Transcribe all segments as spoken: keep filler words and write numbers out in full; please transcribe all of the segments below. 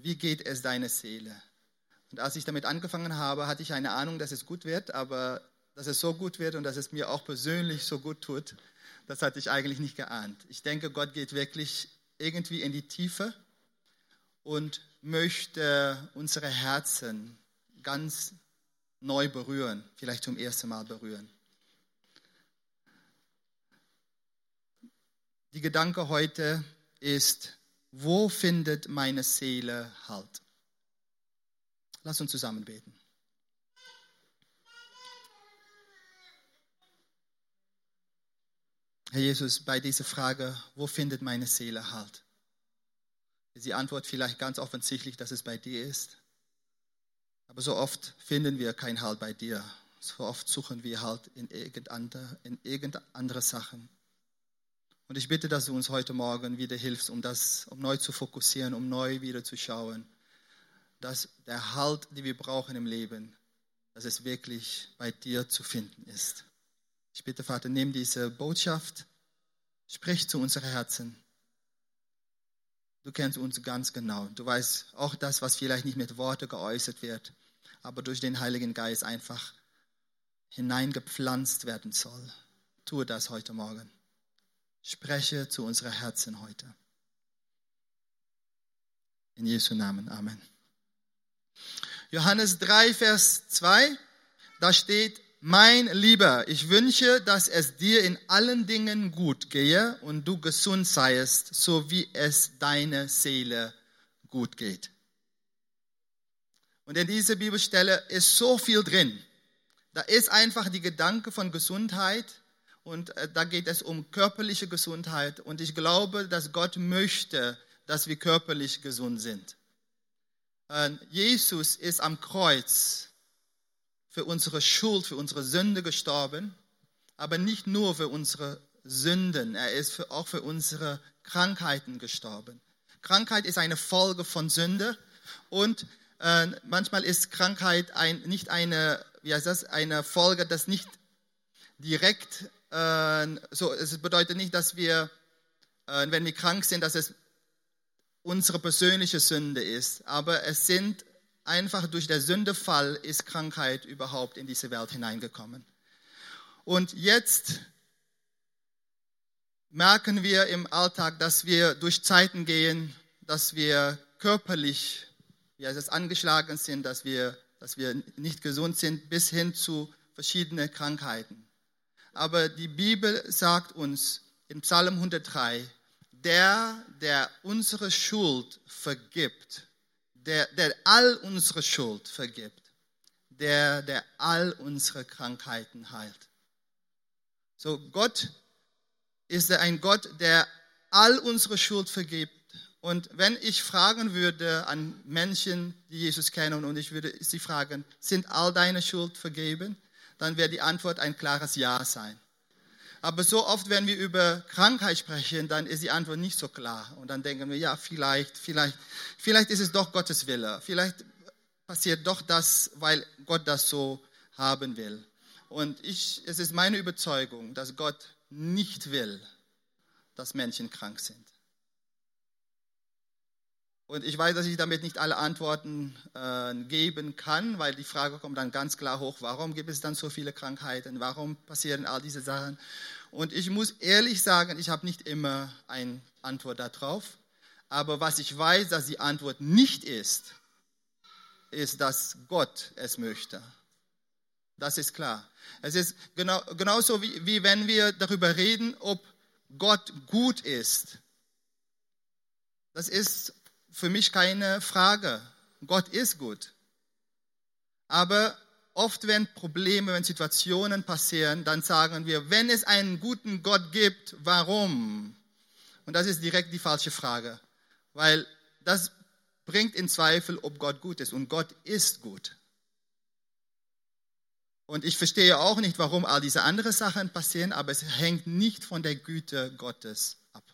wie geht es deiner Seele? Und als ich damit angefangen habe, hatte ich eine Ahnung, dass es gut wird, aber dass es so gut wird und dass es mir auch persönlich so gut tut, das hatte ich eigentlich nicht geahnt. Ich denke, Gott geht wirklich irgendwie in die Tiefe und möchte unsere Herzen ganz neu berühren, vielleicht zum ersten Mal berühren. Die Gedanke heute ist, wo findet meine Seele Halt? Lass uns zusammen beten. Herr Jesus, bei dieser Frage, wo findet meine Seele Halt? Ist die Antwort vielleicht ganz offensichtlich, dass es bei dir ist. Aber so oft finden wir keinen Halt bei dir. So oft suchen wir Halt in irgendeine, in irgendeine Sachen. Und ich bitte, dass du uns heute Morgen wieder hilfst, um das, um neu zu fokussieren, um neu wieder zu schauen, dass der Halt, den wir brauchen im Leben, dass es wirklich bei dir zu finden ist. Ich bitte, Vater, nimm diese Botschaft, sprich zu unseren Herzen. Du kennst uns ganz genau. Du weißt auch das, was vielleicht nicht mit Worten geäußert wird, aber durch den Heiligen Geist einfach hineingepflanzt werden soll. Tue das heute Morgen. Spreche zu unseren Herzen heute. In Jesu Namen. Amen. Johannes drei, Vers zwei, da steht, mein Lieber, ich wünsche, dass es dir in allen Dingen gut gehe und du gesund seiest, so wie es deiner Seele gut geht. Und in dieser Bibelstelle ist so viel drin. Da ist einfach die Gedanke von Gesundheit und da geht es um körperliche Gesundheit. Und ich glaube, dass Gott möchte, dass wir körperlich gesund sind. Jesus ist am Kreuz für unsere Schuld, für unsere Sünde gestorben, aber nicht nur für unsere Sünden, er ist für, auch für unsere Krankheiten gestorben. Krankheit ist eine Folge von Sünde und äh, manchmal ist Krankheit ein, nicht eine, wie heißt das, eine Folge, das nicht direkt, äh, so, es bedeutet nicht, dass wir, äh, wenn wir krank sind, dass es unsere persönliche Sünde ist, aber es sind einfach durch den Sündefall ist Krankheit überhaupt in diese Welt hineingekommen. Und jetzt merken wir im Alltag, dass wir durch Zeiten gehen, dass wir körperlich, wie heißt es, angeschlagen sind, dass wir, dass wir nicht gesund sind, bis hin zu verschiedenen Krankheiten. Aber die Bibel sagt uns in Psalm hundertdrei, der, der unsere Schuld vergibt, der, der all unsere Schuld vergibt, der, der all unsere Krankheiten heilt. So, Gott ist ein Gott, der all unsere Schuld vergibt. Und wenn ich fragen würde an Menschen, die Jesus kennen, und ich würde sie fragen, sind all deine Schuld vergeben? Dann wäre die Antwort ein klares Ja sein. Aber so oft, wenn wir über Krankheit sprechen, dann ist die Antwort nicht so klar. Und dann denken wir, ja, vielleicht, vielleicht, vielleicht ist es doch Gottes Wille. Vielleicht passiert doch das, weil Gott das so haben will. Und ich, es ist meine Überzeugung, dass Gott nicht will, dass Menschen krank sind. Und ich weiß, dass ich damit nicht alle Antworten äh, geben kann, weil die Frage kommt dann ganz klar hoch, warum gibt es dann so viele Krankheiten, warum passieren all diese Sachen? Und ich muss ehrlich sagen, ich habe nicht immer eine Antwort darauf, aber was ich weiß, dass die Antwort nicht ist, ist, dass Gott es möchte. Das ist klar. Es ist genau, genauso wie, wie wenn wir darüber reden, ob Gott gut ist. Das ist für mich keine Frage. Gott ist gut. Aber oft, wenn Probleme, wenn Situationen passieren, dann sagen wir, wenn es einen guten Gott gibt, warum? Und das ist direkt die falsche Frage. Weil das bringt in Zweifel, ob Gott gut ist. Und Gott ist gut. Und ich verstehe auch nicht, warum all diese anderen Sachen passieren, aber es hängt nicht von der Güte Gottes ab.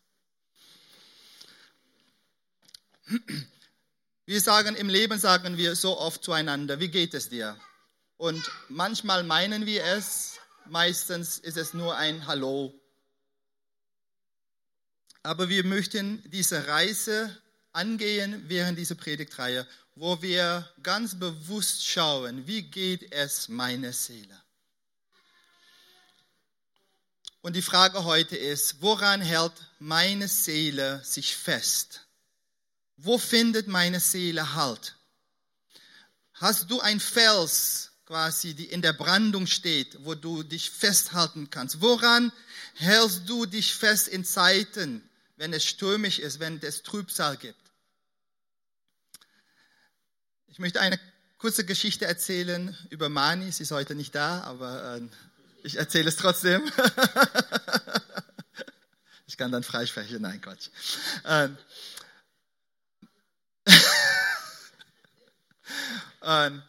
Wir sagen, im Leben sagen wir so oft zueinander, wie geht es dir? Und manchmal meinen wir es, meistens ist es nur ein Hallo. Aber wir möchten diese Reise angehen während dieser Predigtreihe, wo wir ganz bewusst schauen, wie geht es meiner Seele. Und die Frage heute ist, woran hält meine Seele sich fest? Wo findet meine Seele Halt? Hast du ein Fels quasi, die in der Brandung steht, wo du dich festhalten kannst? Woran hältst du dich fest in Zeiten, wenn es stürmisch ist, wenn es Trübsal gibt? Ich möchte eine kurze Geschichte erzählen über Mani. Sie ist heute nicht da, aber äh, ich erzähle es trotzdem. Ich kann dann freisprechen. Nein, Quatsch. Ähm, ähm,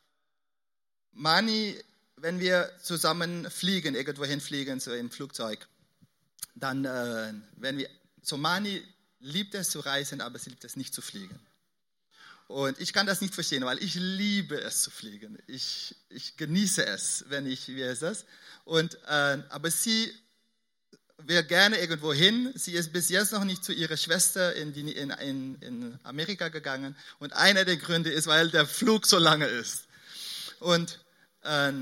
Mani, wenn wir zusammen fliegen, irgendwo hinfliegen, so im Flugzeug, dann, äh, wenn wir, so Mani liebt es zu reisen, aber sie liebt es nicht zu fliegen. Und ich kann das nicht verstehen, weil ich liebe es zu fliegen. Ich, ich genieße es, wenn ich, wie ist das? Und, äh, aber sie will gerne irgendwo hin. Sie ist bis jetzt noch nicht zu ihrer Schwester in, die, in, in, in Amerika gegangen. Und einer der Gründe ist, weil der Flug so lange ist. Und, äh,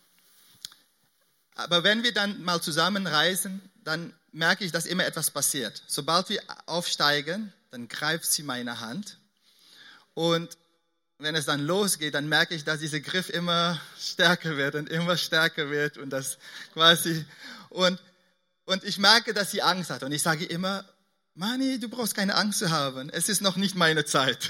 aber wenn wir dann mal zusammen reisen, dann merke ich, dass immer etwas passiert. Sobald wir aufsteigen, dann greift sie meine Hand. Und wenn es dann losgeht, dann merke ich, dass dieser Griff immer stärker wird und immer stärker wird. Und das quasi, und, und ich merke, dass sie Angst hat. Und ich sage immer, Mani, du brauchst keine Angst zu haben. Es ist noch nicht meine Zeit.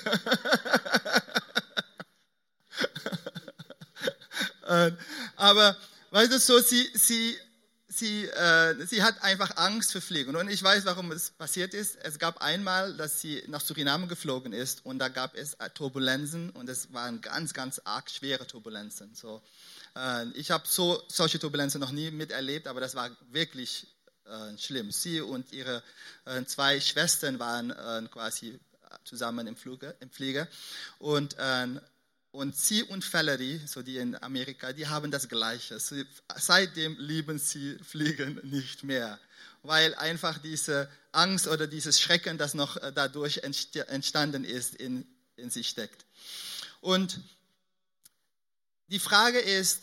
Aber, weißt du, so, sie, sie, Sie, äh, sie hat einfach Angst vor Fliegen. Und ich weiß, warum es passiert ist. Es gab einmal, dass sie nach Suriname geflogen ist und da gab es Turbulenzen und es waren ganz, ganz arg schwere Turbulenzen. So, äh, ich habe so, solche Turbulenzen noch nie miterlebt, aber das war wirklich äh, schlimm. Sie und ihre äh, zwei Schwestern waren äh, quasi zusammen im, Fluge, im Flieger und äh, Und sie und Valerie, so die in Amerika, die haben das Gleiche. Sie, seitdem lieben sie Fliegen nicht mehr, weil einfach diese Angst oder dieses Schrecken, das noch dadurch entstanden ist, in, in sie steckt. Und die Frage ist,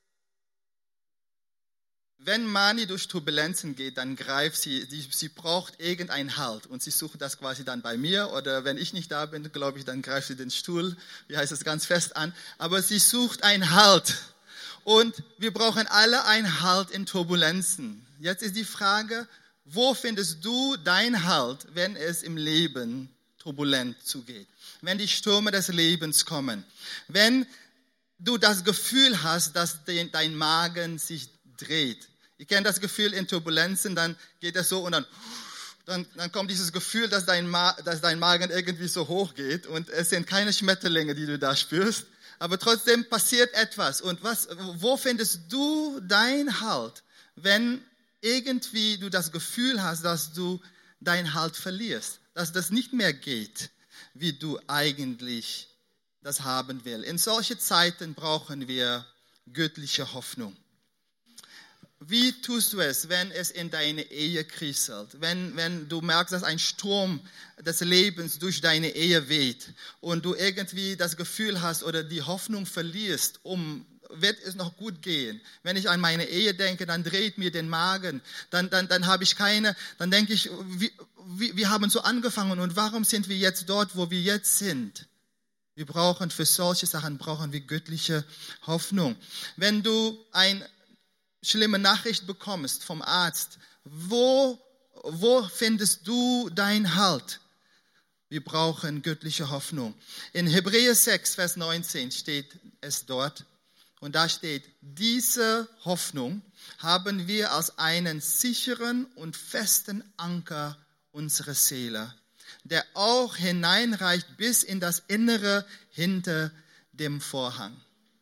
wenn Mani durch Turbulenzen geht, dann greift sie, sie, sie braucht irgendeinen Halt und sie sucht das quasi dann bei mir oder wenn ich nicht da bin, glaube ich, dann greift sie den Stuhl, wie heißt es, ganz fest an, aber sie sucht einen Halt und wir brauchen alle einen Halt in Turbulenzen. Jetzt ist die Frage, wo findest du deinen Halt, wenn es im Leben turbulent zugeht, wenn die Stürme des Lebens kommen, wenn du das Gefühl hast, dass dein Magen sich dreht. Ihr kennt das Gefühl in Turbulenzen, dann geht es so und dann, dann, dann kommt dieses Gefühl, dass dein, Ma, dass dein Magen irgendwie so hoch geht und es sind keine Schmetterlinge, die du da spürst, aber trotzdem passiert etwas. Und was, wo findest du dein Halt, wenn irgendwie du das Gefühl hast, dass du deinen Halt verlierst, dass das nicht mehr geht, wie du eigentlich das haben willst. In solchen Zeiten brauchen wir göttliche Hoffnung. Wie tust du es, wenn es in deine Ehe kriselt? Wenn, wenn du merkst, dass ein Sturm des Lebens durch deine Ehe weht und du irgendwie das Gefühl hast oder die Hoffnung verlierst, um, wird es noch gut gehen? Wenn ich an meine Ehe denke, dann dreht mir den Magen, dann, dann, dann habe ich keine, dann denke ich, wir, wir haben so angefangen und warum sind wir jetzt dort, wo wir jetzt sind? Wir brauchen für solche Sachen, brauchen wir göttliche Hoffnung. Wenn du ein schlimme Nachricht bekommst vom Arzt, wo, wo findest du dein Halt? Wir brauchen göttliche Hoffnung. In Hebräer sechs, Vers neunzehn steht es dort, und da steht, diese Hoffnung haben wir als einen sicheren und festen Anker unserer Seele, der auch hineinreicht bis in das Innere hinter dem Vorhang.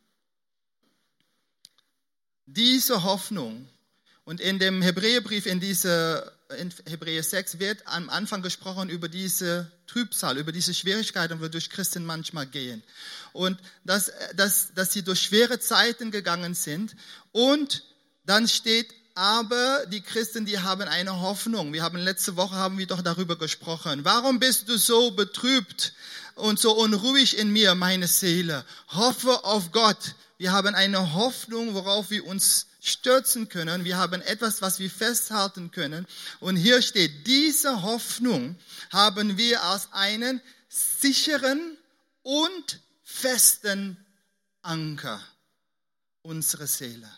Diese Hoffnung, und in dem Hebräerbrief, in, diese, in Hebräer sechs, wird am Anfang gesprochen über diese Trübsal, über diese Schwierigkeiten, wodurch Christen manchmal gehen. Und dass, dass, dass sie durch schwere Zeiten gegangen sind. Und dann steht aber die Christen, die haben eine Hoffnung. Wir haben letzte Woche haben wir doch darüber gesprochen. Warum bist du so betrübt und so unruhig in mir, meine Seele? Hoffe auf Gott. Wir haben eine Hoffnung, worauf wir uns stürzen können. Wir haben etwas, was wir festhalten können. Und hier steht, diese Hoffnung haben wir als einen sicheren und festen Anker unserer Seele.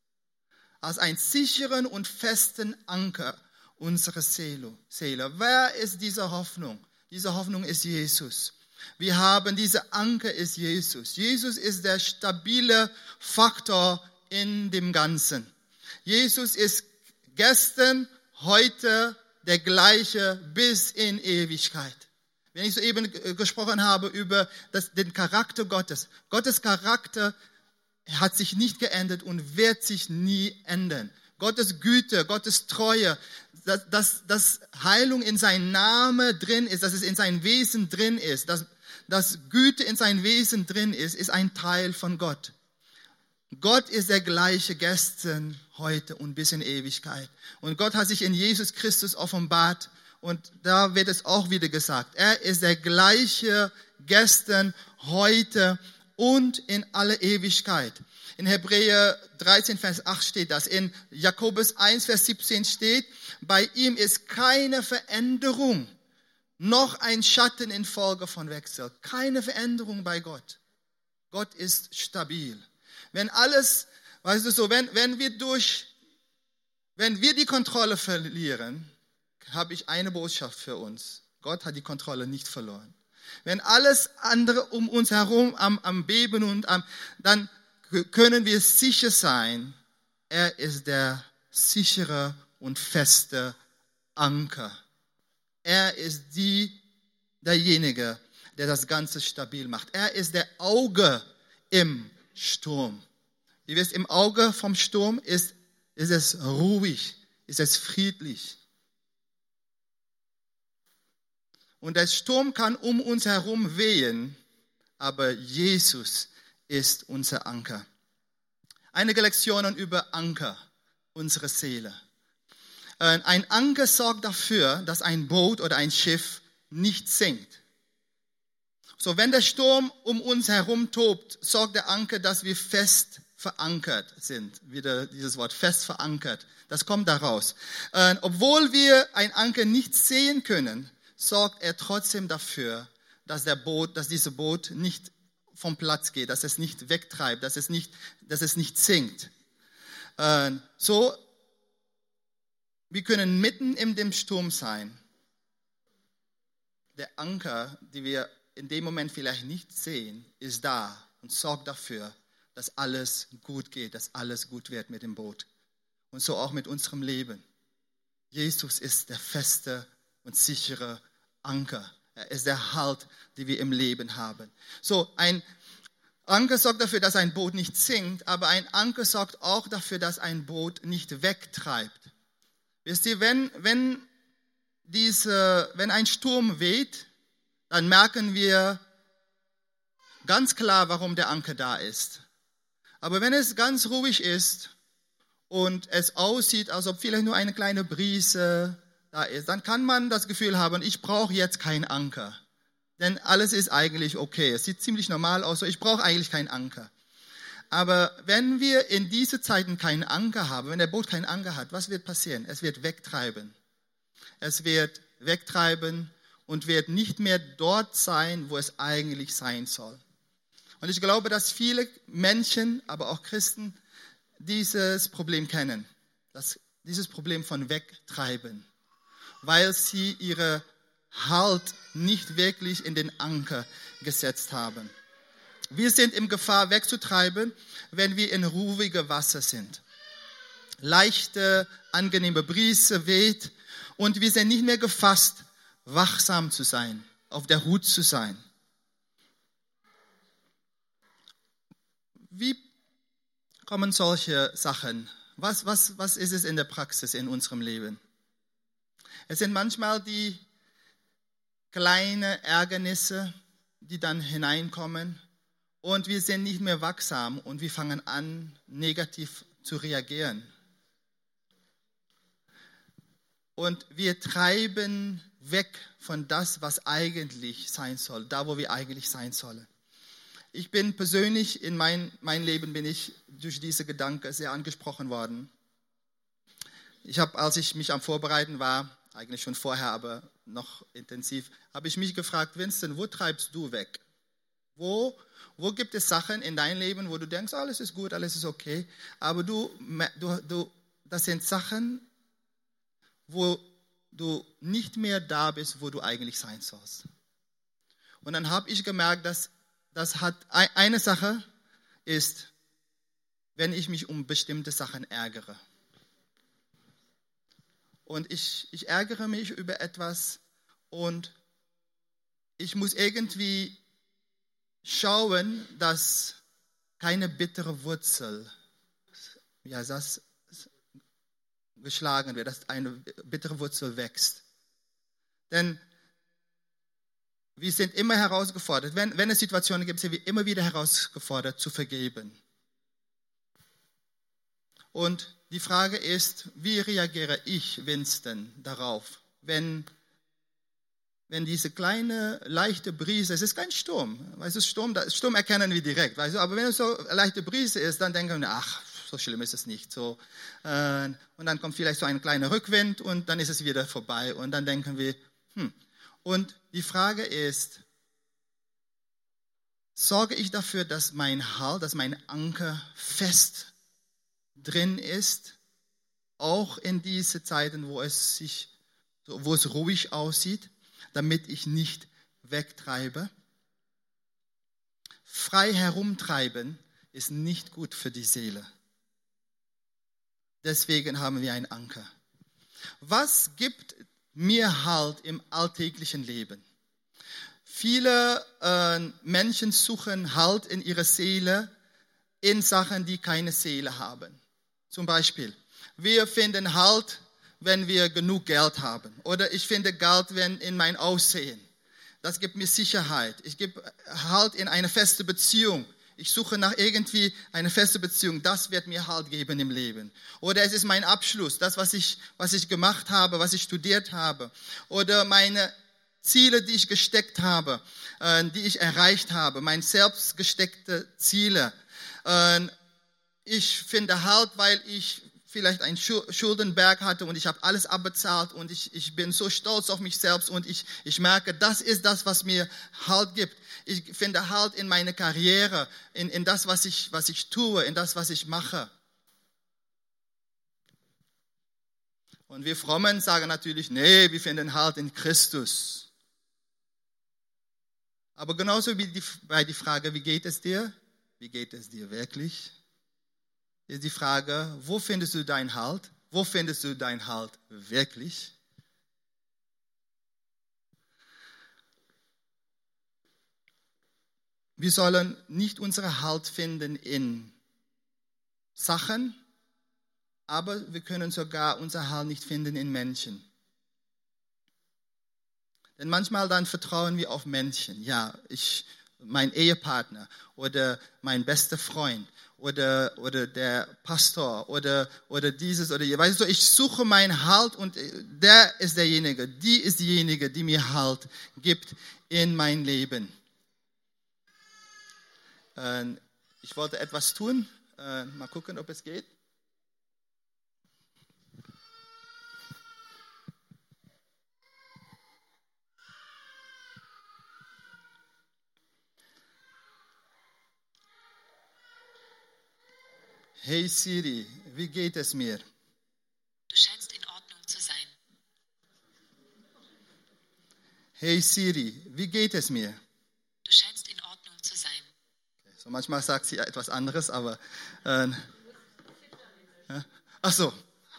Als einen sicheren und festen Anker unserer Seele. Wer ist diese Hoffnung? Diese Hoffnung ist Jesus. Wir haben, diese Anker ist Jesus. Jesus ist der stabile Faktor in dem Ganzen. Jesus ist gestern, heute der gleiche bis in Ewigkeit. Wenn ich soeben gesprochen habe über das, den Charakter Gottes. Gottes Charakter hat sich nicht geändert und wird sich nie ändern. Gottes Güte, Gottes Treue, dass, dass, dass Heilung in seinem Namen drin ist, dass es in seinem Wesen drin ist, dass, dass Güte in seinem Wesen drin ist, ist ein Teil von Gott. Gott ist der gleiche gestern, heute und bis in Ewigkeit. Und Gott hat sich in Jesus Christus offenbart. Und da wird es auch wieder gesagt, er ist der gleiche gestern, heute und in alle Ewigkeit. In Hebräer dreizehn, Vers acht steht das. In Jakobus eins, Vers siebzehn steht, bei ihm ist keine Veränderung, noch ein Schatten in Folge von Wechsel. Keine Veränderung bei Gott. Gott ist stabil. Wenn alles, weißt du so, wenn, wenn wir durch, wenn wir die Kontrolle verlieren, habe ich eine Botschaft für uns. Gott hat die Kontrolle nicht verloren. Wenn alles andere um uns herum am, am Beben und am, dann können wir sicher sein, er ist der sichere und feste Anker. Er ist die, derjenige, der das Ganze stabil macht. Er ist der Auge im Sturm. Ihr wisst, im Auge vom Sturm ist, ist es ruhig, ist es friedlich. Und der Sturm kann um uns herum wehen, aber Jesus ist unser Anker. Einige Lektionen über Anker, unsere Seele. Ein Anker sorgt dafür, dass ein Boot oder ein Schiff nicht sinkt. So, wenn der Sturm um uns herum tobt, sorgt der Anker, dass wir fest verankert sind. Wieder dieses Wort, fest verankert. Das kommt daraus. Äh, obwohl wir ein Anker nicht sehen können, sorgt er trotzdem dafür, dass der Boot, dass dieses Boot nicht vom Platz geht, dass es nicht wegtreibt, dass es nicht, dass es nicht sinkt. Äh, so, wir können mitten in dem Sturm sein. Der Anker, den wir in dem Moment vielleicht nicht sehen, ist da und sorgt dafür, dass alles gut geht, dass alles gut wird mit dem Boot. Und so auch mit unserem Leben. Jesus ist der feste und sichere Anker. Er ist der Halt, den wir im Leben haben. So, ein Anker sorgt dafür, dass ein Boot nicht sinkt, aber ein Anker sorgt auch dafür, dass ein Boot nicht wegtreibt. Wisst ihr, wenn, wenn, diese, wenn ein Sturm weht, dann merken wir ganz klar, warum der Anker da ist. Aber wenn es ganz ruhig ist und es aussieht, als ob vielleicht nur eine kleine Brise da ist, dann kann man das Gefühl haben, ich brauche jetzt keinen Anker. Denn alles ist eigentlich okay. Es sieht ziemlich normal aus, so ich brauche eigentlich keinen Anker. Aber wenn wir in diese Zeiten keinen Anker haben, wenn der Boot keinen Anker hat, was wird passieren? Es wird wegtreiben. Es wird wegtreiben und wird nicht mehr dort sein, wo es eigentlich sein soll. Und ich glaube, dass viele Menschen, aber auch Christen, dieses Problem kennen. Das, dieses Problem von Wegtreiben. Weil sie ihre Halt nicht wirklich in den Anker gesetzt haben. Wir sind in Gefahr wegzutreiben, wenn wir in ruhigem Wasser sind. Leichte, angenehme Brise weht und wir sind nicht mehr gefasst, wachsam zu sein, auf der Hut zu sein. Wie kommen solche Sachen? Was, was, was ist es in der Praxis in unserem Leben? Es sind manchmal die kleinen Ärgernisse, die dann hineinkommen und wir sind nicht mehr wachsam und wir fangen an, negativ zu reagieren. und wir treiben weg von das, was eigentlich sein soll, da, wo wir eigentlich sein sollen. Ich bin persönlich, in mein, mein Leben bin ich durch diese Gedanken sehr angesprochen worden. Ich habe, als ich mich am Vorbereiten war, eigentlich schon vorher, aber noch intensiv, habe ich mich gefragt, Vincent, wo treibst du weg? Wo, wo gibt es Sachen in deinem Leben, wo du denkst, alles ist gut, alles ist okay, aber du, du, du, das sind Sachen, wo du nicht mehr da bist, wo du eigentlich sein sollst. Und dann habe ich gemerkt, dass das hat eine Sache ist, wenn ich mich um bestimmte Sachen ärgere. Und ich, ich ärgere mich über etwas und ich muss irgendwie schauen, dass keine bittere Wurzel, ja, das geschlagen wird, dass eine bittere Wurzel wächst. Denn wir sind immer herausgefordert, wenn, wenn es Situationen gibt, sind wir immer wieder herausgefordert, zu vergeben. Und die Frage ist, wie reagiere ich, Winston, darauf, wenn, wenn diese kleine, leichte Brise, es ist kein Sturm, weißt du, Sturm, Sturm erkennen wir direkt, weißt du, aber wenn es so eine leichte Brise ist, dann denken wir, ach, so schlimm ist es nicht. So, äh, und dann kommt vielleicht so ein kleiner Rückwind und dann ist es wieder vorbei und dann denken wir, hm. Und die Frage ist, sorge ich dafür, dass mein Halt, dass mein Anker fest drin ist, auch in diese Zeiten, wo es sich, wo es ruhig aussieht, damit ich nicht wegtreibe. Frei herumtreiben ist nicht gut für die Seele. Deswegen haben wir einen Anker. Was gibt mir Halt im alltäglichen Leben? Viele äh, Menschen suchen Halt in ihrer Seele in Sachen, die keine Seele haben. Zum Beispiel, wir finden Halt, wenn wir genug Geld haben. Oder ich finde Geld wenn in mein Aussehen. Das gibt mir Sicherheit. Ich gebe Halt in eine feste Beziehung. Ich suche nach irgendwie eine feste Beziehung. Das wird mir Halt geben im Leben. Oder es ist mein Abschluss, das, was ich, was ich gemacht habe, was ich studiert habe. Oder meine Ziele, die ich gesteckt habe, äh, die ich erreicht habe. Meine selbst gesteckte Ziele. Äh, ich finde Halt, weil ich vielleicht einen Schuldenberg hatte und ich habe alles abbezahlt und ich, ich bin so stolz auf mich selbst und ich, ich merke, das ist das, was mir Halt gibt. Ich finde Halt in meine Karriere, in, in das, was ich, was ich tue, in das, was ich mache. Und wir Frommen sagen natürlich, nee, wir finden Halt in Christus. Aber genauso wie die, bei die Frage, wie geht es dir? Wie geht es dir wirklich? Ist die Frage, wo findest du deinen Halt? Wo findest du deinen Halt wirklich? Wir sollen nicht unseren Halt finden in Sachen, aber wir können sogar unseren Halt nicht finden in Menschen. Denn manchmal dann vertrauen wir auf Menschen. Ja, ich, mein Ehepartner oder mein bester Freund oder, oder der Pastor oder, oder dieses oder jenes. Weißt du, ich suche meinen Halt und der ist derjenige, die ist diejenige, die mir Halt gibt in mein Leben. Ich wollte etwas tun. Mal gucken, ob es geht. Hey Siri, wie geht es mir? Du scheinst in Ordnung zu sein. Hey Siri, wie geht es mir? Du scheinst in Ordnung zu sein. Okay, so manchmal sagt sie etwas anderes, aber äh, ja? Ach so.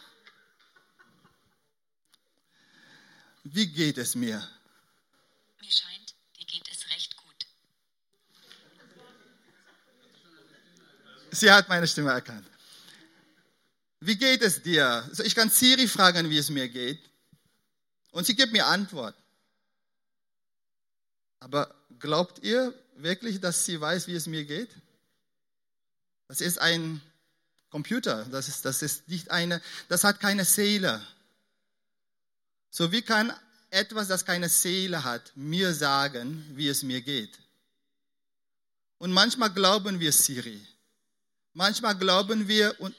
Wie geht es mir? Mir scheint, dir geht es recht gut. Sie hat meine Stimme erkannt. Wie geht es dir? Also ich kann Siri fragen, wie es mir geht. Und sie gibt mir Antwort. Aber glaubt ihr wirklich, dass sie weiß, wie es mir geht? Das ist ein Computer. Das ist, das ist nicht eine, das hat keine Seele. So wie kann etwas, das keine Seele hat, mir sagen, wie es mir geht? Und manchmal glauben wir Siri. Manchmal glauben wir und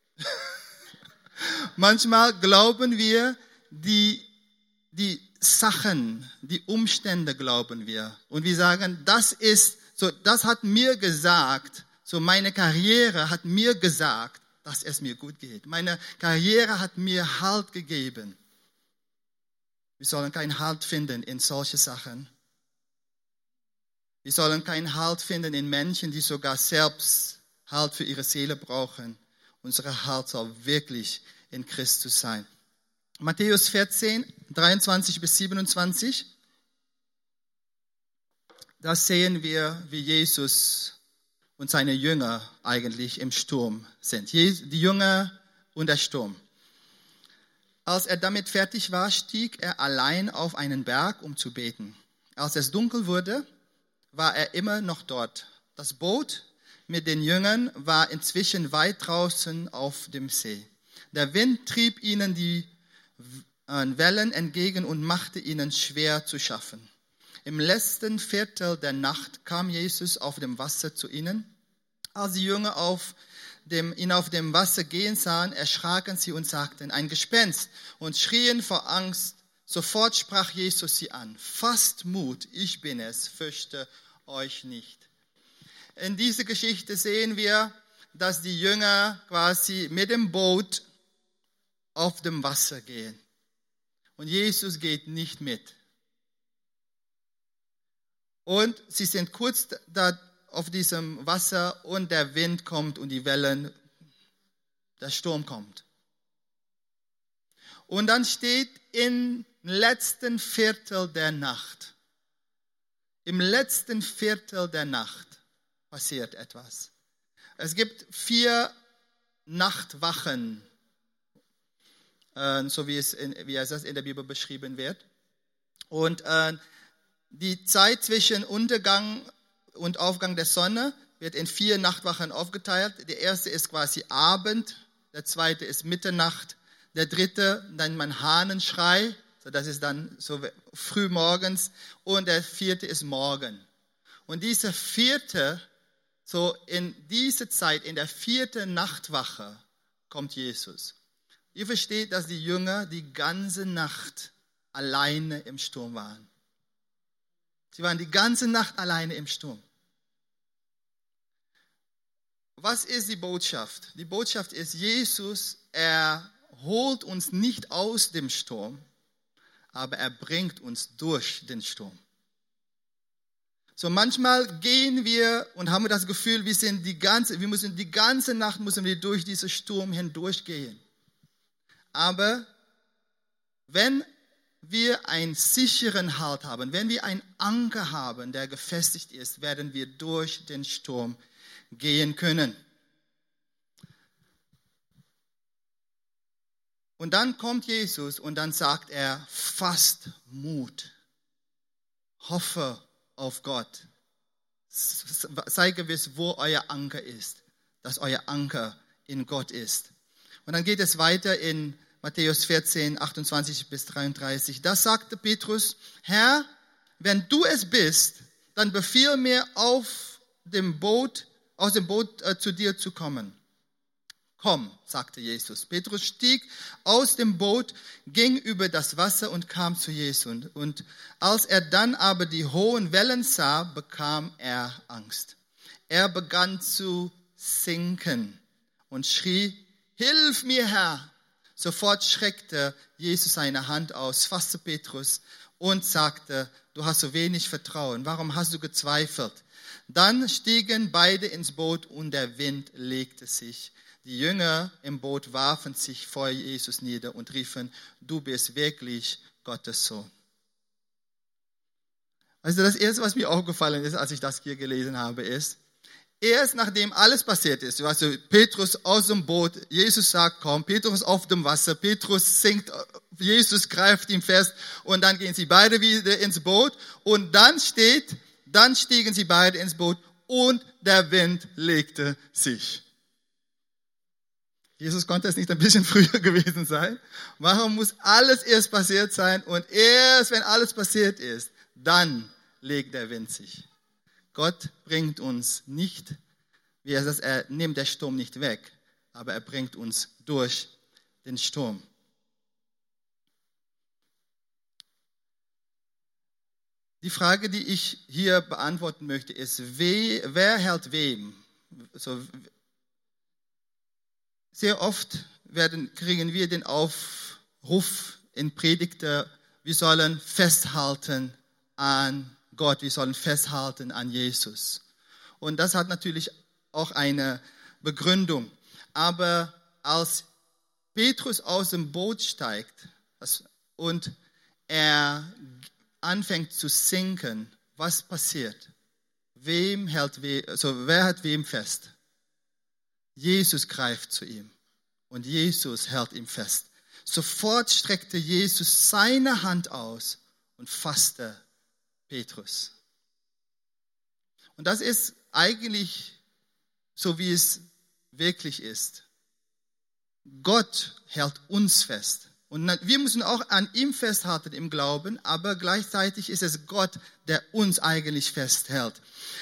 manchmal glauben wir die, die Sachen, die Umstände glauben wir. Und wir sagen, das ist, so, das hat mir gesagt, so meine Karriere hat mir gesagt, dass es mir gut geht. Meine Karriere hat mir Halt gegeben. Wir sollen keinen Halt finden in solche Sachen. Wir sollen keinen Halt finden in Menschen, die sogar selbst Halt für ihre Seele brauchen. Unser Halt soll wirklich in Christus sein. Matthäus vierzehn, dreiundzwanzig bis siebenundzwanzig. Da sehen wir, wie Jesus und seine Jünger eigentlich im Sturm sind. Die Jünger und der Sturm. Als er damit fertig war, stieg er allein auf einen Berg, um zu beten. Als es dunkel wurde, war er immer noch dort. Das Boot mit den Jüngern war inzwischen weit draußen auf dem See. Der Wind trieb ihnen die Wellen entgegen und machte ihnen schwer zu schaffen. Im letzten Viertel der Nacht kam Jesus auf dem Wasser zu ihnen. Als die Jünger auf dem, ihn auf dem Wasser gehen sahen, erschraken sie und sagten, ein Gespenst, und schrien vor Angst. Sofort sprach Jesus sie an, fasst Mut, ich bin es, fürchte euch nicht. In dieser Geschichte sehen wir, dass die Jünger quasi mit dem Boot auf dem Wasser gehen. Und Jesus geht nicht mit. Und sie sind kurz da auf diesem Wasser und der Wind kommt und die Wellen, der Sturm kommt. Und dann steht im letzten Viertel der Nacht, im letzten Viertel der Nacht passiert etwas. Es gibt vier Nachtwachen, äh, so wie es, in, wie es in der Bibel beschrieben wird. Und äh, die Zeit zwischen Untergang und Aufgang der Sonne wird in vier Nachtwachen aufgeteilt. Die erste ist quasi Abend, der zweite ist Mitternacht, der dritte dann mein Hahnenschrei, so das ist dann so früh morgens, und der vierte ist Morgen. Und diese vierte, so in diese Zeit, in der vierten Nachtwache kommt Jesus. Ihr versteht, dass die Jünger die ganze Nacht alleine im Sturm waren. Sie waren die ganze Nacht alleine im Sturm. Was ist die Botschaft? Die Botschaft ist, Jesus, er holt uns nicht aus dem Sturm, aber er bringt uns durch den Sturm. So manchmal gehen wir und haben das Gefühl, wir sind die ganze, wir müssen die ganze Nacht müssen wir durch diesen Sturm hindurchgehen. Aber wenn wir einen sicheren Halt haben, wenn wir einen Anker haben, der gefestigt ist, werden wir durch den Sturm gehen können. Und dann kommt Jesus und dann sagt er, fasst Mut, hoffe auf Gott, sei gewiss, wo euer Anker ist, dass euer Anker in Gott ist. Und dann geht es weiter in Matthäus vierzehn, achtundzwanzig bis dreiunddreißig. Da sagte Petrus, Herr, wenn du es bist, dann befiehl mir auf dem Boot, aus dem Boot äh, zu dir zu kommen. Komm, sagte Jesus. Petrus stieg aus dem Boot, ging über das Wasser und kam zu Jesus. Und als er dann aber die hohen Wellen sah, bekam er Angst. Er begann zu sinken und schrie, Hilf mir, Herr! Sofort schreckte Jesus seine Hand aus, fasste Petrus und sagte, du hast so wenig Vertrauen, warum hast du gezweifelt? Dann stiegen beide ins Boot und der Wind legte sich. Die Jünger im Boot warfen sich vor Jesus nieder und riefen, du bist wirklich Gottes Sohn. Also das Erste, was mir aufgefallen ist, als ich das hier gelesen habe, ist, erst nachdem alles passiert ist, also Petrus aus dem Boot, Jesus sagt, komm, Petrus auf dem Wasser, Petrus sinkt, Jesus greift ihn fest und dann gehen sie beide wieder ins Boot und dann steht, dann stiegen sie beide ins Boot und der Wind legte sich. Jesus konnte es nicht ein bisschen früher gewesen sein. Warum muss alles erst passiert sein und erst wenn alles passiert ist, dann legt der Wind sich? Gott bringt uns nicht, wie er sagt, er nimmt den Sturm nicht weg, aber er bringt uns durch den Sturm. Die Frage, die ich hier beantworten möchte, ist, we, wer hält wem? So, sehr oft werden, kriegen wir den Aufruf in Predigten, wir sollen festhalten an Gott, wir sollen festhalten an Jesus. Und das hat natürlich auch eine Begründung. Aber als Petrus aus dem Boot steigt und er anfängt zu sinken, was passiert? Wem hält we, also wer hält wem fest? Jesus greift zu ihm und Jesus hält ihm fest. Sofort streckte Jesus seine Hand aus und fasste Petrus. Und das ist eigentlich so, wie es wirklich ist. Gott hält uns fest. Und wir müssen auch an ihm festhalten im Glauben, aber gleichzeitig ist es Gott, der uns eigentlich festhält.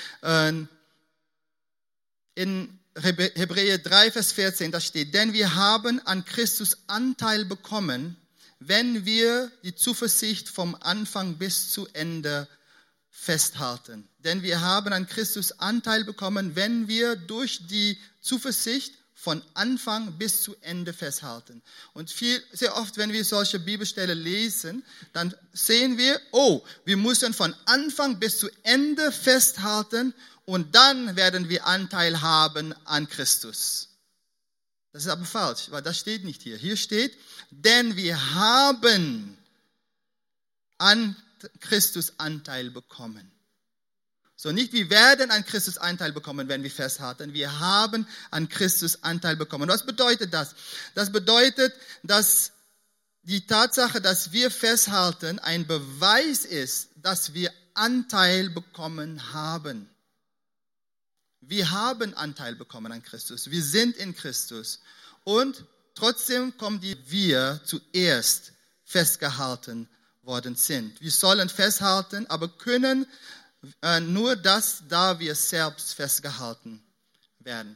In Hebräer drei, Vers vierzehn, da steht, denn wir haben an Christus Anteil bekommen, wenn wir die Zuversicht vom Anfang bis zu Ende festhalten. Denn wir haben an Christus Anteil bekommen, wenn wir durch die Zuversicht von Anfang bis zu Ende festhalten. Und viel, sehr oft, wenn wir solche Bibelstellen lesen, dann sehen wir, oh, wir müssen von Anfang bis zu Ende festhalten und dann werden wir Anteil haben an Christus. Das ist aber falsch, weil das steht nicht hier. Hier steht, denn wir haben an Christus Anteil bekommen. So, nicht wir werden an Christus Anteil bekommen, wenn wir festhalten. Wir haben an Christus Anteil bekommen. Was bedeutet das? Das bedeutet, dass die Tatsache, dass wir festhalten, ein Beweis ist, dass wir Anteil bekommen haben. Wir haben Anteil bekommen an Christus. Wir sind in Christus. Und trotzdem kommen die wir zuerst festgehalten worden sind. Wir sollen festhalten, aber können äh, nur das, da wir selbst festgehalten werden.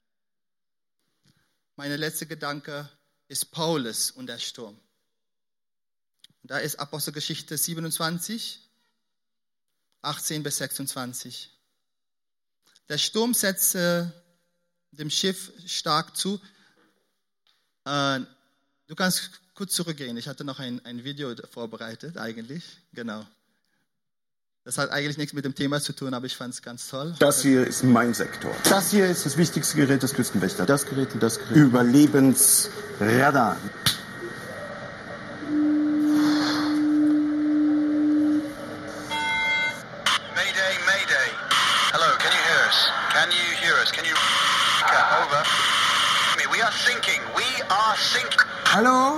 Mein letzter Gedanke ist Paulus und der Sturm. Da ist Apostelgeschichte siebenundzwanzig, achtzehn bis sechsundzwanzig. Der Sturm setzte dem Schiff stark zu. Äh, du kannst kurz zurückgehen. Ich hatte noch ein, ein Video vorbereitet, eigentlich. Genau. Das hat eigentlich nichts mit dem Thema zu tun, aber ich fand es ganz toll. Das hier ist mein Sektor. Das hier ist das wichtigste Gerät des Küstenwächters. Das Gerät und das Gerät. Überlebensradar. Mayday, Mayday. Hello, can you hear us? Can you hear us? Can you... Over. We are sinking. We are sinking. Hello?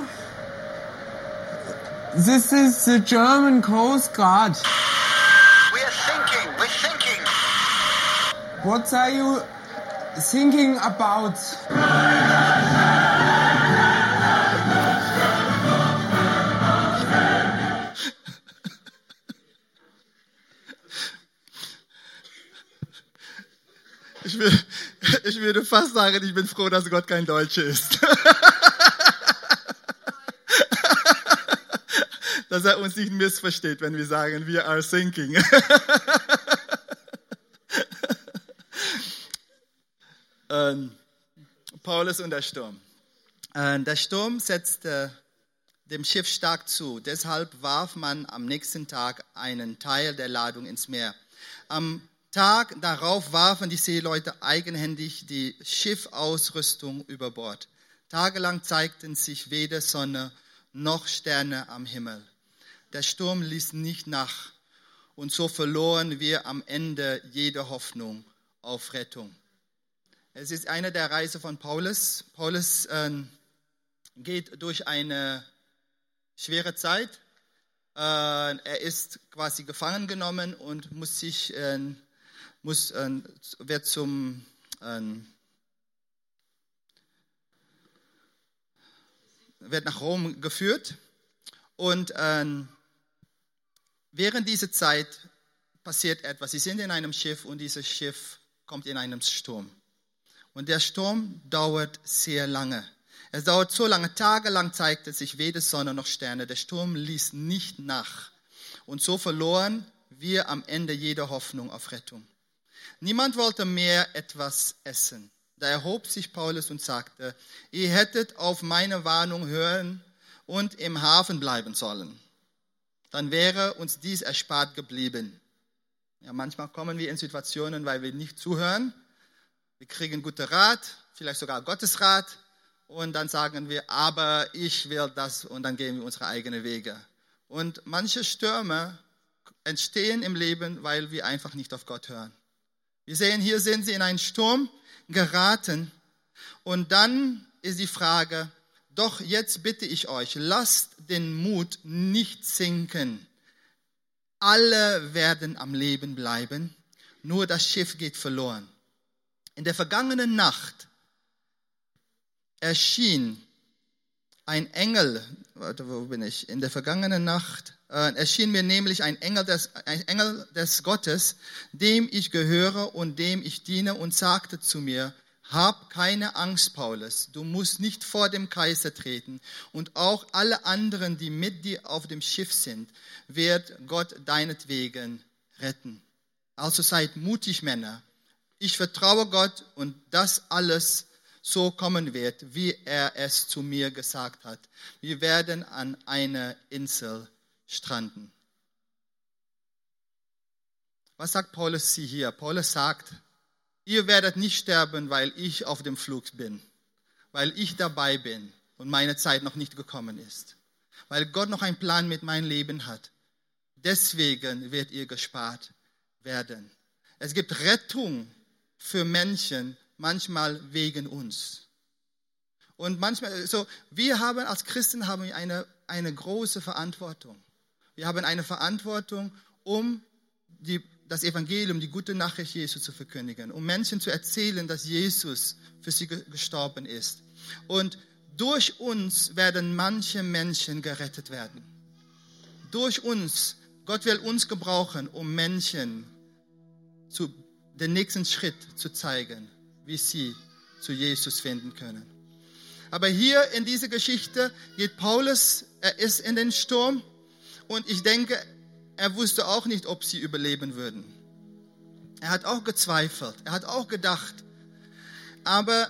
This is the German Coast Guard. We are sinking. We're sinking. What are you thinking about? Ich, will, ich würde fast sagen, ich bin froh, dass Gott kein Deutscher ist. Dass er uns nicht missversteht, wenn wir sagen, we are sinking. ähm, Paulus und der Sturm. Äh, der Sturm setzte dem Schiff stark zu. Deshalb warf man am nächsten Tag einen Teil der Ladung ins Meer. Am Tag darauf warfen die Seeleute eigenhändig die Schiffausrüstung über Bord. Tagelang zeigten sich weder Sonne noch Sterne am Himmel. Der Sturm ließ nicht nach und so verloren wir am Ende jede Hoffnung auf Rettung. Es ist eine der Reisen von Paulus. Paulus äh, geht durch eine schwere Zeit. Äh, er ist quasi gefangen genommen und muss sich äh, muss, äh, wird zum, äh, wird nach Rom geführt. Und ähm, während dieser Zeit passiert etwas. Sie sind in einem Schiff und dieses Schiff kommt in einen Sturm. Und der Sturm dauert sehr lange. Es dauert so lange, tagelang zeigte sich weder Sonne noch Sterne. Der Sturm ließ nicht nach. Und so verloren wir am Ende jede Hoffnung auf Rettung. Niemand wollte mehr etwas essen. Da erhob sich Paulus und sagte, ihr hättet auf meine Warnung hören und im Hafen bleiben sollen. Dann wäre uns dies erspart geblieben. Ja, manchmal kommen wir in Situationen, weil wir nicht zuhören. Wir kriegen guten Rat, vielleicht sogar Gottes Rat. Und dann sagen wir, aber ich will das, und dann gehen wir unsere eigenen Wege. Und manche Stürme entstehen im Leben, weil wir einfach nicht auf Gott hören. Wir sehen, hier sind sie in einen Sturm geraten. Und dann ist die Frage, doch jetzt bitte ich euch, lasst den Mut nicht sinken. Alle werden am Leben bleiben, nur das Schiff geht verloren. In der vergangenen Nacht erschien ein Engel, warte, wo bin ich? In der vergangenen Nacht äh, erschien mir nämlich ein Engel, des, ein Engel des Gottes, dem ich gehöre und dem ich diene, und sagte zu mir, hab keine Angst, Paulus, du musst nicht vor dem Kaiser treten, und auch alle anderen, die mit dir auf dem Schiff sind, wird Gott deinetwegen retten. Also seid mutig, Männer. Ich vertraue Gott, und das alles so kommen wird, wie er es zu mir gesagt hat. Wir werden an einer Insel stranden. Was sagt Paulus hier? Paulus sagt, ihr werdet nicht sterben, weil ich auf dem Flug bin, weil ich dabei bin und meine Zeit noch nicht gekommen ist, weil Gott noch einen Plan mit meinem Leben hat. Deswegen wird ihr gespart werden. Es gibt Rettung für Menschen, manchmal wegen uns. Und manchmal, so, wir haben als Christen haben eine, eine große Verantwortung. Wir haben eine Verantwortung, um die, das Evangelium, die gute Nachricht Jesu zu verkündigen, um Menschen zu erzählen, dass Jesus für sie gestorben ist. Und durch uns werden manche Menschen gerettet werden. Durch uns, Gott will uns gebrauchen, um Menschen zu, den nächsten Schritt zu zeigen, wie sie zu Jesus finden können. Aber hier in dieser Geschichte geht Paulus, er ist in den Sturm, und ich denke, er wusste auch nicht, ob sie überleben würden. Er hat auch gezweifelt, er hat auch gedacht, aber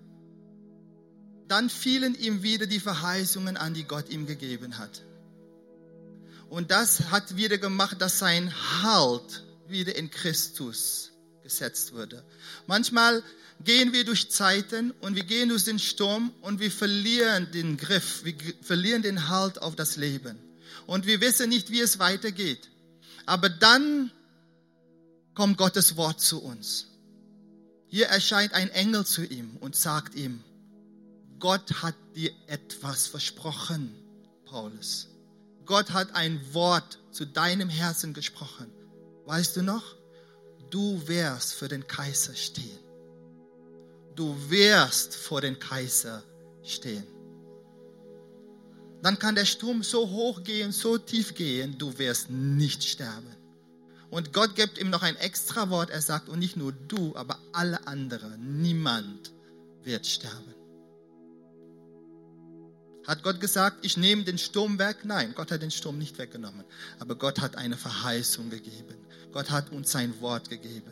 dann fielen ihm wieder die Verheißungen an, die Gott ihm gegeben hat. Und das hat wieder gemacht, dass sein Halt wieder in Christus gesetzt wurde. Manchmal gehen wir durch Zeiten und wir gehen durch den Sturm und wir verlieren den Griff, wir verlieren den Halt auf das Leben. Und wir wissen nicht, wie es weitergeht. Aber dann kommt Gottes Wort zu uns. Hier erscheint ein Engel zu ihm und sagt ihm, Gott hat dir etwas versprochen, Paulus. Gott hat ein Wort zu deinem Herzen gesprochen. Weißt du noch? Du wirst für den Kaiser stehen. Du wirst vor den Kaiser stehen. Dann kann der Sturm so hoch gehen, so tief gehen, du wirst nicht sterben. Und Gott gibt ihm noch ein extra Wort. Er sagt, und nicht nur du, aber alle anderen, niemand wird sterben. Hat Gott gesagt, ich nehme den Sturm weg? Nein, Gott hat den Sturm nicht weggenommen. Aber Gott hat eine Verheißung gegeben. Gott hat uns sein Wort gegeben.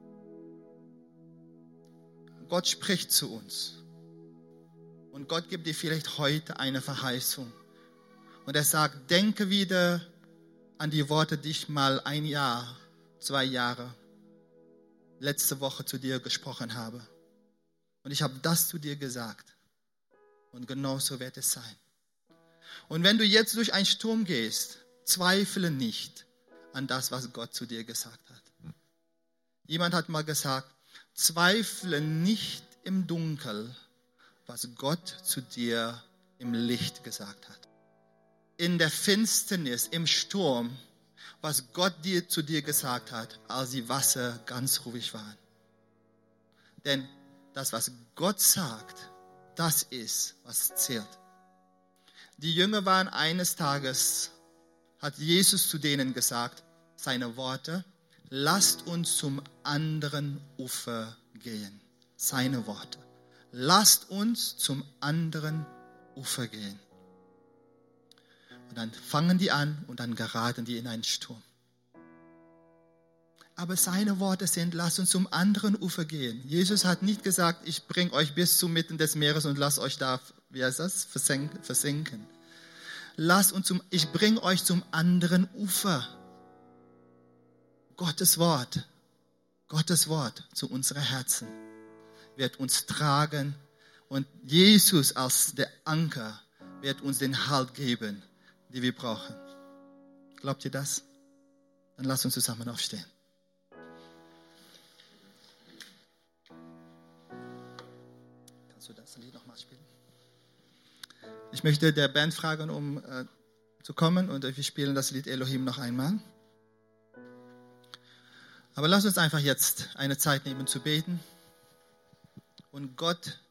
Gott spricht zu uns. Und Gott gibt dir vielleicht heute eine Verheißung. Und er sagt, denke wieder an die Worte, die ich mal ein Jahr, zwei Jahre, letzte Woche zu dir gesprochen habe. Und ich habe das zu dir gesagt. Und genau so wird es sein. Und wenn du jetzt durch einen Sturm gehst, zweifle nicht an das, was Gott zu dir gesagt hat. Jemand hat mal gesagt, zweifle nicht im Dunkel, was Gott zu dir im Licht gesagt hat. In der Finsternis, im Sturm, was Gott dir zu dir gesagt hat, als die Wasser ganz ruhig waren. Denn das, was Gott sagt, das ist, was zählt. Die Jünger waren eines Tages, hat Jesus zu denen gesagt, seine Worte, lasst uns zum anderen Ufer gehen. Seine Worte. Lasst uns zum anderen Ufer gehen. Und dann fangen die an und dann geraten die in einen Sturm. Aber seine Worte sind, lasst uns zum anderen Ufer gehen. Jesus hat nicht gesagt, ich bringe euch bis zum Mitten des Meeres und lasst euch da, wie heißt das, versinken. Lasst uns zum, ich bringe euch zum anderen Ufer. Gottes Wort, Gottes Wort zu unseren Herzen wird uns tragen und Jesus als der Anker wird uns den Halt geben, den wir brauchen. Glaubt ihr das? Dann lasst uns zusammen aufstehen. Kannst du das Lied nochmal spielen? Ich möchte der Band fragen, um äh, zu kommen und wir spielen das Lied Elohim noch einmal. Aber lasst uns einfach jetzt eine Zeit nehmen zu beten und Gott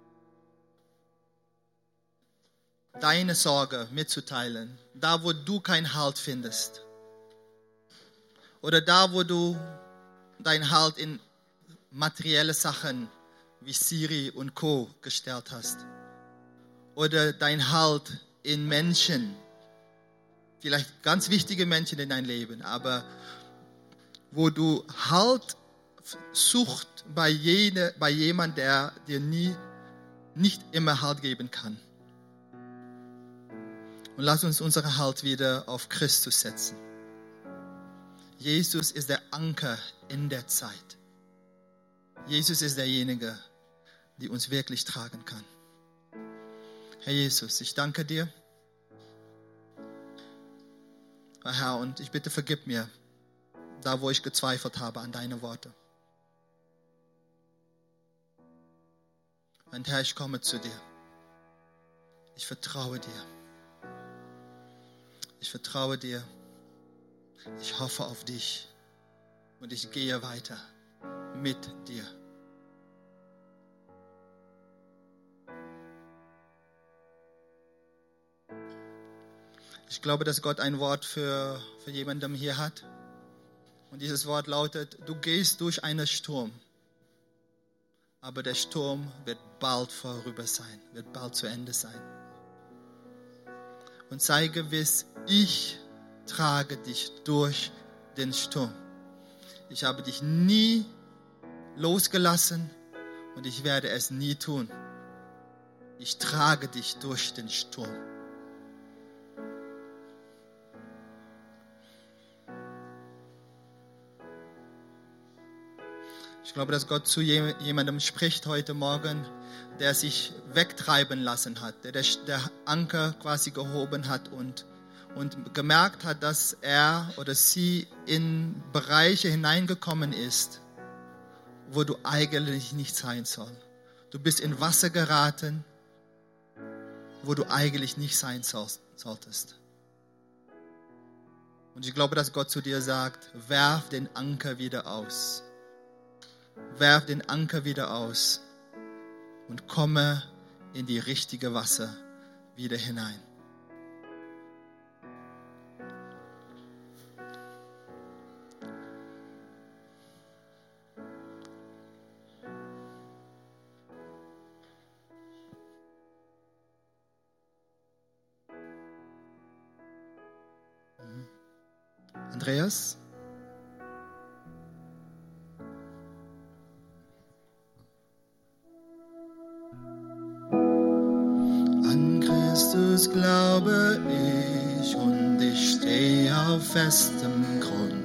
deine Sorge mitzuteilen, da wo du keinen Halt findest oder da wo du deinen Halt in materielle Sachen wie Siri und Co. gestellt hast oder dein Halt in Menschen, vielleicht ganz wichtige Menschen in dein Leben, aber wo du Halt suchst bei, jene, bei jemandem, der dir nie, nicht immer Halt geben kann. Und lass uns unseren Halt wieder auf Christus setzen. Jesus ist der Anker in der Zeit. Jesus ist derjenige, der uns wirklich tragen kann. Herr Jesus, ich danke dir. Herr, und ich bitte, vergib mir, da wo ich gezweifelt habe an deine Worte. Und Herr, ich komme zu dir. Ich vertraue dir. Ich vertraue dir. Ich hoffe auf dich. Und ich gehe weiter mit dir. Ich glaube, dass Gott ein Wort für, für jemanden hier hat. Und dieses Wort lautet, du gehst durch einen Sturm. Aber der Sturm wird bald vorüber sein, wird bald zu Ende sein. Und sei gewiss, ich trage dich durch den Sturm. Ich habe dich nie losgelassen und ich werde es nie tun. Ich trage dich durch den Sturm. Ich glaube, dass Gott zu jemandem spricht heute Morgen, der sich wegtreiben lassen hat, der der Anker quasi gehoben hat und, und gemerkt hat, dass er oder sie in Bereiche hineingekommen ist, wo du eigentlich nicht sein soll. Du bist in Wasser geraten, wo du eigentlich nicht sein solltest. Und ich glaube, dass Gott zu dir sagt, werf den Anker wieder aus. Werf den Anker wieder aus und komme in die richtige Wasser wieder hinein. Andreas? Christus glaube ich und ich stehe auf festem Grund.